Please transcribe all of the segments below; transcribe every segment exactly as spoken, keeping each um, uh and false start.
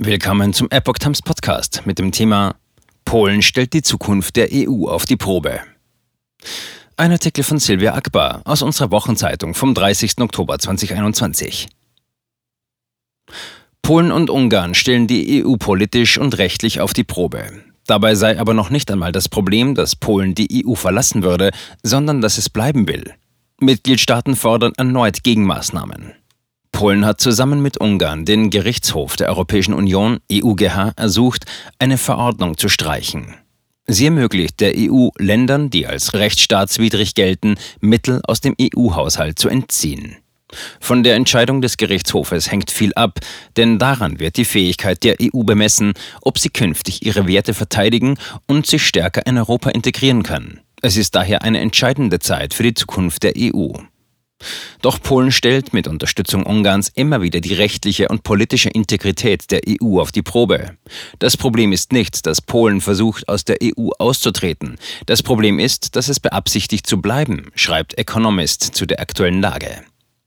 Willkommen zum Epoch Times Podcast mit dem Thema Polen stellt die Zukunft der E U auf die Probe. Ein Artikel von Silvia Akbar aus unserer Wochenzeitung vom dreißigsten Oktober zweitausendeinundzwanzig. Polen und Ungarn stellen die E U politisch und rechtlich auf die Probe. Dabei sei aber noch nicht einmal das Problem, dass Polen die E U verlassen würde, sondern dass es bleiben will. Mitgliedstaaten fordern erneut Gegenmaßnahmen. Polen hat zusammen mit Ungarn den Gerichtshof der Europäischen Union, E U G H, ersucht, eine Verordnung zu streichen. Sie ermöglicht der E U, Ländern, die als rechtsstaatswidrig gelten, Mittel aus dem E U-Haushalt zu entziehen. Von der Entscheidung des Gerichtshofes hängt viel ab, denn daran wird die Fähigkeit der E U bemessen, ob sie künftig ihre Werte verteidigen und sich stärker in Europa integrieren kann. Es ist daher eine entscheidende Zeit für die Zukunft der E U. Doch Polen stellt mit Unterstützung Ungarns immer wieder die rechtliche und politische Integrität der E U auf die Probe. Das Problem ist nicht, dass Polen versucht, aus der E U auszutreten. Das Problem ist, dass es beabsichtigt zu bleiben, schreibt Economist zu der aktuellen Lage.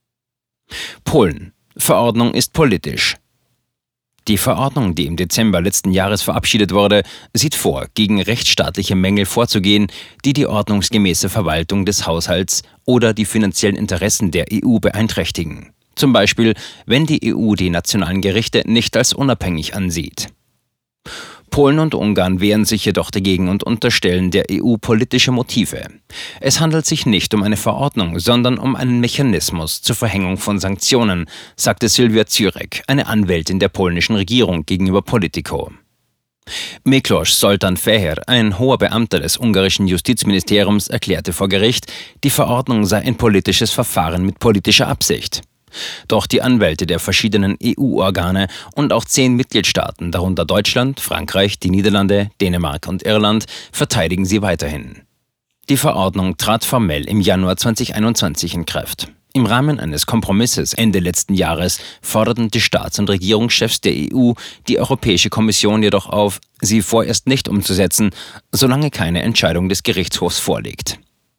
Polen. Verordnung ist politisch. Die Verordnung, die im Dezember letzten Jahres verabschiedet wurde, sieht vor, gegen rechtsstaatliche Mängel vorzugehen, die die ordnungsgemäße Verwaltung des Haushalts oder die finanziellen Interessen der E U beeinträchtigen. Zum Beispiel, wenn die E U die nationalen Gerichte nicht als unabhängig ansieht. Polen und Ungarn wehren sich jedoch dagegen und unterstellen der E U politische Motive. Es handelt sich nicht um eine Verordnung, sondern um einen Mechanismus zur Verhängung von Sanktionen, sagte Sylwia Zürek, eine Anwältin der polnischen Regierung, gegenüber Politico. Miklós Zoltán Fehér, ein hoher Beamter des ungarischen Justizministeriums, erklärte vor Gericht, die Verordnung sei ein politisches Verfahren mit politischer Absicht. Doch die Anwälte der verschiedenen E U-Organe und auch zehn Mitgliedstaaten, darunter Deutschland, Frankreich, die Niederlande, Dänemark und Irland, verteidigen sie weiterhin. Die Verordnung trat formell im Januar zweitausendeinundzwanzig in Kraft. Im Rahmen eines Kompromisses Ende letzten Jahres forderten die Staats- und Regierungschefs der E U die Europäische Kommission jedoch auf, sie vorerst nicht umzusetzen, solange keine Entscheidung des Gerichtshofs vorliegt.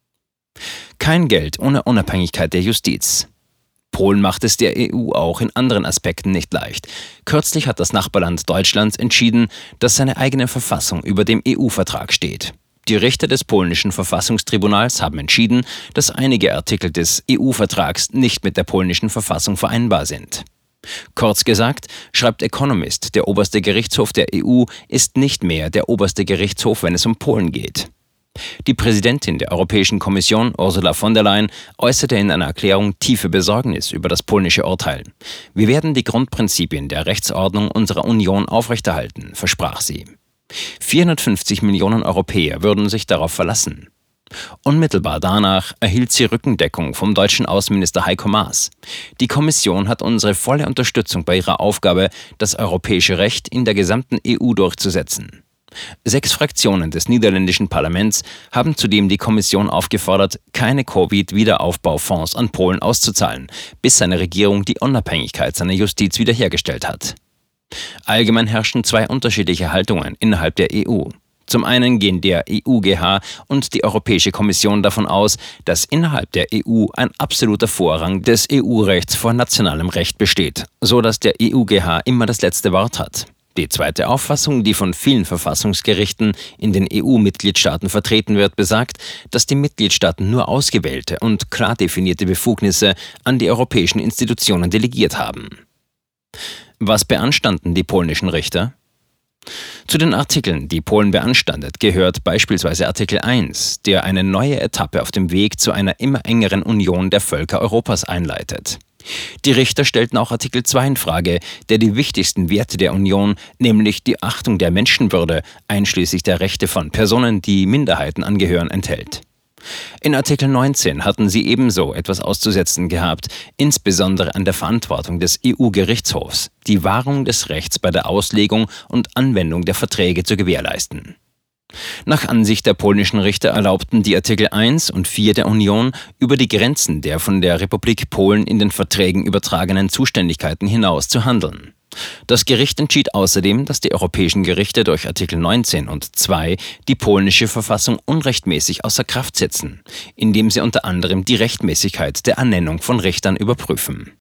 Kein Geld ohne Unabhängigkeit der Justiz. Polen macht es der E U auch in anderen Aspekten nicht leicht. Kürzlich hat das Nachbarland Deutschlands entschieden, dass seine eigene Verfassung über dem E U-Vertrag steht. Die Richter des polnischen Verfassungstribunals haben entschieden, dass einige Artikel des E U-Vertrags nicht mit der polnischen Verfassung vereinbar sind. Kurz gesagt, schreibt Economist, der oberste Gerichtshof der E U ist nicht mehr der oberste Gerichtshof, wenn es um Polen geht. Die Präsidentin der Europäischen Kommission, Ursula von der Leyen, äußerte in einer Erklärung tiefe Besorgnis über das polnische Urteil. Wir werden die Grundprinzipien der Rechtsordnung unserer Union aufrechterhalten, versprach sie. vierhundertfünfzig Millionen Europäer würden sich darauf verlassen. Unmittelbar danach erhielt sie Rückendeckung vom deutschen Außenminister Heiko Maas. Die Kommission hat unsere volle Unterstützung bei ihrer Aufgabe, das europäische Recht in der gesamten E U durchzusetzen. Sechs Fraktionen des niederländischen Parlaments haben zudem die Kommission aufgefordert, keine Covid-Wiederaufbaufonds an Polen auszuzahlen, bis seine Regierung die Unabhängigkeit seiner Justiz wiederhergestellt hat. Allgemein herrschen zwei unterschiedliche Haltungen innerhalb der E U. Zum einen gehen der E U G H und die Europäische Kommission davon aus, dass innerhalb der E U ein absoluter Vorrang des E U-Rechts vor nationalem Recht besteht, so dass der E U G H immer das letzte Wort hat. Die zweite Auffassung, die von vielen Verfassungsgerichten in den E U-Mitgliedstaaten vertreten wird, besagt, dass die Mitgliedstaaten nur ausgewählte und klar definierte Befugnisse an die europäischen Institutionen delegiert haben. Was beanstanden die polnischen Richter? Zu den Artikeln, die Polen beanstandet, gehört beispielsweise Artikel eins, der eine neue Etappe auf dem Weg zu einer immer engeren Union der Völker Europas einleitet. Die Richter stellten auch Artikel zwei in Frage, der die wichtigsten Werte der Union, nämlich die Achtung der Menschenwürde, einschließlich der Rechte von Personen, die Minderheiten angehören, enthält. In Artikel neunzehn hatten sie ebenso etwas auszusetzen gehabt, insbesondere an der Verantwortung des E U-Gerichtshofs, die Wahrung des Rechts bei der Auslegung und Anwendung der Verträge zu gewährleisten. Nach Ansicht der polnischen Richter erlaubten die Artikel eins und vier der Union, über die Grenzen der von der Republik Polen in den Verträgen übertragenen Zuständigkeiten hinaus zu handeln. Das Gericht entschied außerdem, dass die europäischen Gerichte durch Artikel neunzehn und zwei die polnische Verfassung unrechtmäßig außer Kraft setzen, indem sie unter anderem die Rechtmäßigkeit der Ernennung von Richtern überprüfen.